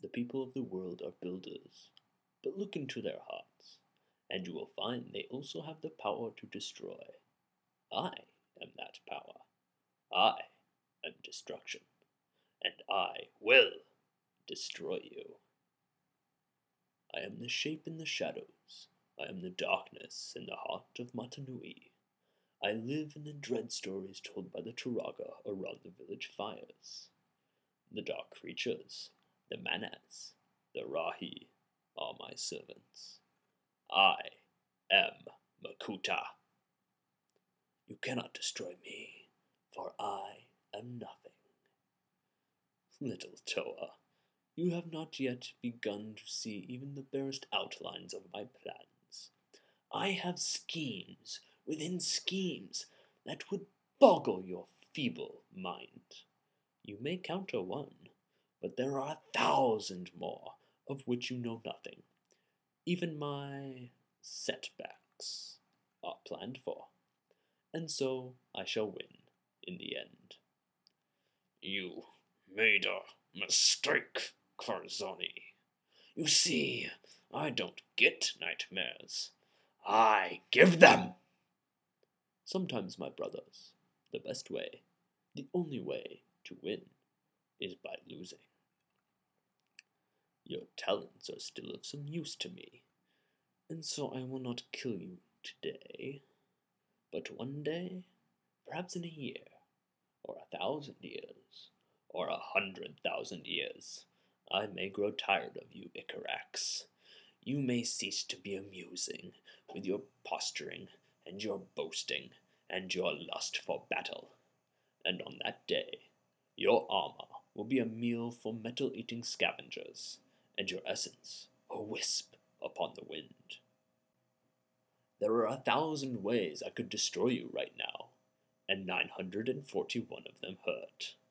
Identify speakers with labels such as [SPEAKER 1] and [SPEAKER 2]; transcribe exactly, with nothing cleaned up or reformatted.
[SPEAKER 1] The people of the world are builders, but look into their hearts, and you will find they also have the power to destroy. I am that power. I am destruction, and I will destroy you. I am the shape in the shadows. I am the darkness in the heart of Matanui. I live in the dread stories told by the Turaga around the village fires. The dark creatures, the manas, the rahi, are my servants. I am Makuta. You cannot destroy me, for I am nothing. Little Toa, you have not yet begun to see even the barest outlines of my plans. I have schemes within schemes that would boggle your feeble mind. You may counter one, but there are a thousand more of which you know nothing. Even my setbacks are planned for, and so I shall win in the end. You made a mistake, Karzani. You see, I don't get nightmares. I give them! Sometimes, my brothers, the best way, the only way to win is by losing. Your talents are still of some use to me, and so I will not kill you today, but one day, perhaps in a year, or a thousand years, or a hundred thousand years, I may grow tired of you, Icarax. You may cease to be amusing with your posturing and your boasting and your lust for battle, and on that day your armor will be a meal for metal-eating scavengers, and your essence a wisp upon the wind. There are a thousand ways I could destroy you right now, and nine hundred and forty-one of them hurt.